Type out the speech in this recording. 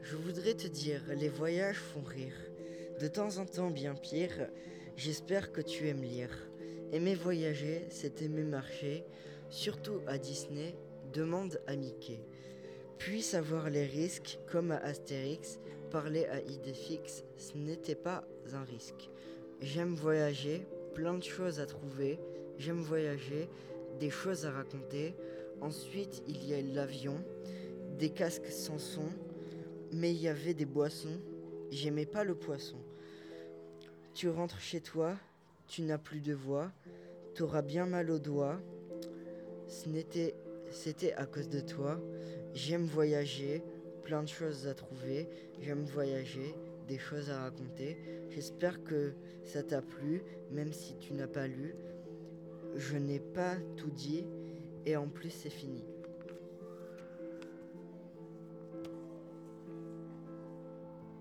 Je voudrais te dire, les voyages font rire. De temps en temps bien pire, j'espère que tu aimes lire. Aimer voyager, c'est aimer marcher, surtout à Disney, demande à Mickey. Puis savoir les risques, comme à Astérix, parler à Idéfix, ce n'était pas un risque. J'aime voyager, plein de choses à trouver, j'aime voyager, des choses à raconter. Ensuite, il y a l'avion, des casques sans son, mais il y avait des boissons. J'aimais pas le poisson. Tu rentres chez toi, tu n'as plus de voix, t'auras bien mal aux doigts. Ce n'était, C'était à cause de toi. J'aime voyager, plein de choses à trouver. J'aime voyager, des choses à raconter. J'espère que ça t'a plu, même si tu n'as pas lu. Je n'ai pas tout dit et en plus c'est fini.